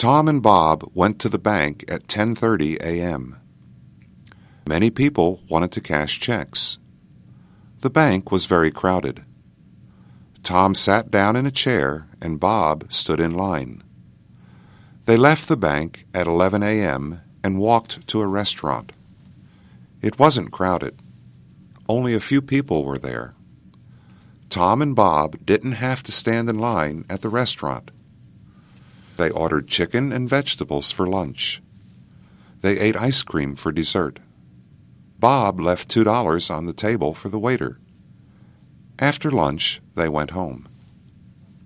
Tom and Bob went to the bank at 10:30 a.m. Many people wanted to cash checks. The bank was very crowded. Tom sat down in a chair and Bob stood in line. They left the bank at 11 a.m. and walked to a restaurant. It wasn't crowded. Only a few people were there. Tom and Bob didn't have to stand in line at the restaurant. They ordered chicken and vegetables for lunch. They ate ice cream for dessert. Bob left $2 on the table for the waiter. After lunch, they went home.